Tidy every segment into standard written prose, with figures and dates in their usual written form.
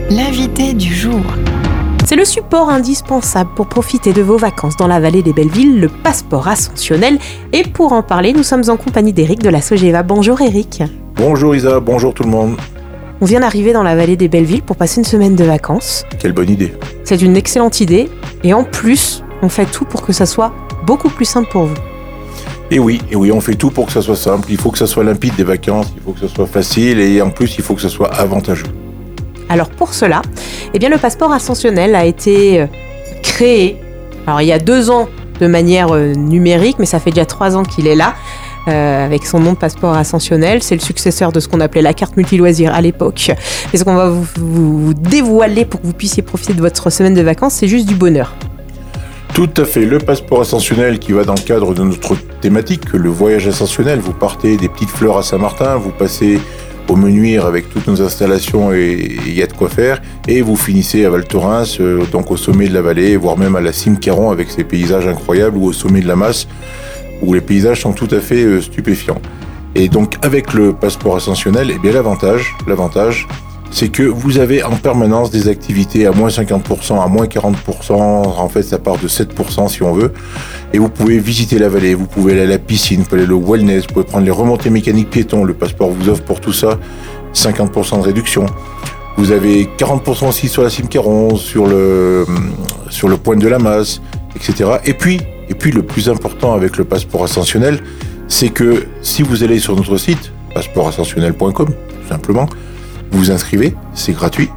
L'invité du jour. C'est le support indispensable pour profiter de vos vacances dans la vallée des Bellevilles, le passeport ascensionnel. Et pour en parler, nous sommes en compagnie d'Éric de la Sogeva. Bonjour Éric. Bonjour Isa, bonjour tout le monde. On vient d'arriver dans la vallée des Bellevilles pour passer une semaine de vacances. Quelle bonne idée. C'est une excellente idée et en plus, on fait tout pour que ça soit beaucoup plus simple pour vous. Et oui, on fait tout pour que ça soit simple. Il faut que ça soit limpide des vacances, il faut que ça soit facile et en plus, il faut que ça soit avantageux. Alors pour cela, le passeport ascensionnel a été créé il y a 2 ans de manière numérique, mais ça fait déjà 3 ans qu'il est là, avec son nom de passeport ascensionnel. C'est le successeur de ce qu'on appelait la carte multiloisirs à l'époque. Et ce qu'on va vous dévoiler pour que vous puissiez profiter de votre semaine de vacances, c'est juste du bonheur. Tout à fait, le passeport ascensionnel qui va dans le cadre de notre thématique, le voyage ascensionnel. Vous partez des Petites Fleurs à Saint-Martin, vous passez au Menuire avec toutes nos installations et il y a de quoi faire. Et vous finissez à Val Thorens, donc au sommet de la vallée, voire même à la cime Caron avec ses paysages incroyables ou au sommet de la Masse où les paysages sont tout à fait stupéfiants. Et donc avec le passeport ascensionnel, l'avantage, c'est que vous avez en permanence des activités à moins 50%, à moins 40%, en fait ça part de 7% si on veut, et vous pouvez visiter la vallée, vous pouvez aller à la piscine, vous pouvez aller au wellness, vous pouvez prendre les remontées mécaniques piétons, le passeport vous offre pour tout ça 50% de réduction. Vous avez 40% aussi sur la cime Caron, sur le point de la Masse, etc. Et puis le plus important avec le passeport ascensionnel, c'est que si vous allez sur notre site, passeportascensionnel.com, tout simplement, vous vous inscrivez, c'est gratuit.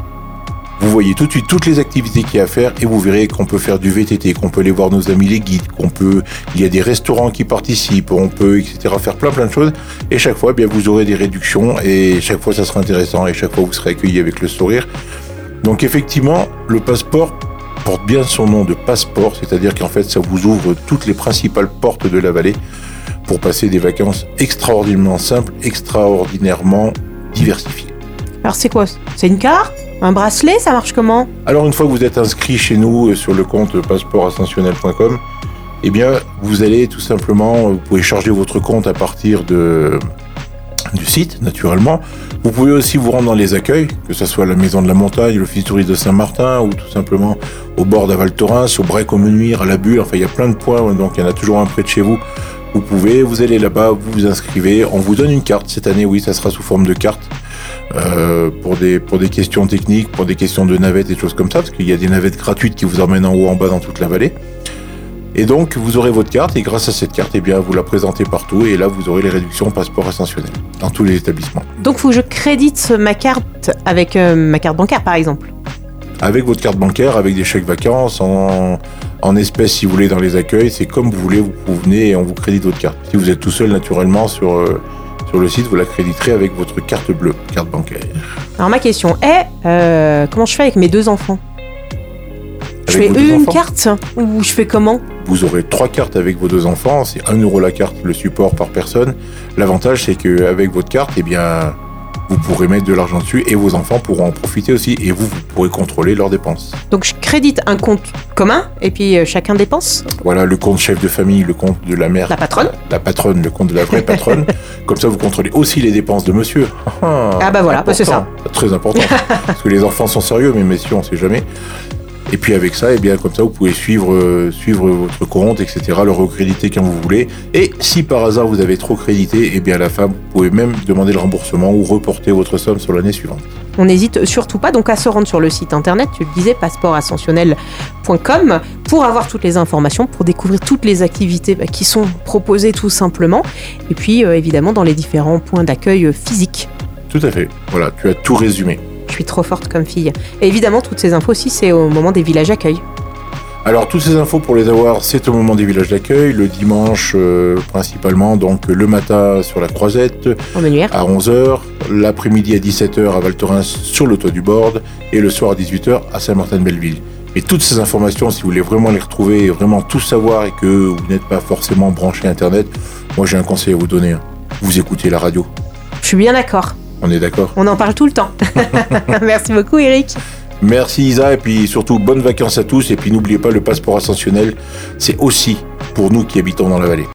Vous voyez tout de suite toutes les activités qu'il y a à faire et vous verrez qu'on peut faire du VTT, qu'on peut aller voir nos amis les guides, il y a des restaurants qui participent, on peut, etc. faire plein de choses. Et chaque fois, vous aurez des réductions et chaque fois, ça sera intéressant et chaque fois, vous serez accueillis avec le sourire. Donc effectivement, le passeport porte bien son nom de passeport, c'est-à-dire qu'en fait, ça vous ouvre toutes les principales portes de la vallée pour passer des vacances extraordinairement simples, extraordinairement diversifiées. Alors c'est quoi ? C'est une carte ? Un bracelet ? Ça marche comment ? Alors une fois que vous êtes inscrit chez nous sur le compte passeportascensionnel.com, vous allez tout simplement, vous pouvez charger votre compte à partir du site, naturellement. Vous pouvez aussi vous rendre dans les accueils, que ce soit la Maison de la Montagne, l'Office touriste de Saint-Martin, ou tout simplement au bord de Val Thorens, au Brec, au Menuire, à la Bulle. Enfin, il y a plein de points, donc il y en a toujours un près de chez vous. Vous allez là-bas, vous vous inscrivez, on vous donne une carte. Cette année, oui, ça sera sous forme de carte. Pour des questions techniques, pour des questions de navettes et des choses comme ça, parce qu'il y a des navettes gratuites qui vous emmènent en haut, en bas dans toute la vallée. Et donc, vous aurez votre carte, et grâce à cette carte, vous la présentez partout, et là, vous aurez les réductions passeport ascensionnel, dans tous les établissements. Donc, il faut que je crédite ma carte avec ma carte bancaire, par exemple ? Avec votre carte bancaire, avec des chèques vacances, en espèces, si vous voulez, dans les accueils, c'est comme vous voulez, vous venez et on vous crédite votre carte. Si vous êtes tout seul, naturellement, sur le site, vous la créditerez avec votre carte bleue, carte bancaire. Alors ma question est, comment je fais avec mes 2 enfants ? Je fais une carte ou je fais comment ? Vous aurez 3 cartes avec vos 2 enfants, c'est 1 € la carte, le support par personne. L'avantage, c'est qu'avec votre carte, vous pourrez mettre de l'argent dessus et vos enfants pourront en profiter aussi et vous pourrez contrôler leurs dépenses. Donc je crédite un compte commun et puis chacun dépense ? Voilà, le compte chef de famille, le compte de la mère. La patronne ? La patronne, le compte de la vraie patronne. Comme ça, vous contrôlez aussi les dépenses de monsieur. Voilà, c'est ça. Très important. Parce que les enfants sont sérieux, mais messieurs, on ne sait jamais. Et puis avec ça, comme ça, vous pouvez suivre votre compte, etc., le recréditer quand vous voulez. Et si par hasard vous avez trop crédité, à la fin, vous pouvez même demander le remboursement ou reporter votre somme sur l'année suivante. On n'hésite surtout pas donc à se rendre sur le site internet, tu le disais, passeportascensionnel.com, pour avoir toutes les informations, pour découvrir toutes les activités qui sont proposées tout simplement. Et puis évidemment dans les différents points d'accueil physiques. Tout à fait. Voilà, tu as tout résumé. Je suis trop forte comme fille. Et évidemment, toutes ces infos aussi, c'est au moment des villages d'accueil. Alors, toutes ces infos, pour les avoir, c'est au moment des villages d'accueil, le dimanche principalement, donc le matin sur la Croisette, à 11h, l'après-midi à 17h à Val Thorens sur le toit du Borde, et le soir à 18h à Saint-Martin-de-Belleville. Mais toutes ces informations, si vous voulez vraiment les retrouver et vraiment tout savoir et que vous n'êtes pas forcément branché Internet, moi j'ai un conseil à vous donner. Vous écoutez la radio. Je suis bien d'accord. On est d'accord. On en parle tout le temps. Merci beaucoup, Éric. Merci Isa, et puis surtout bonnes vacances à tous, et puis n'oubliez pas le passeport ascensionnel, c'est aussi pour nous qui habitons dans la vallée.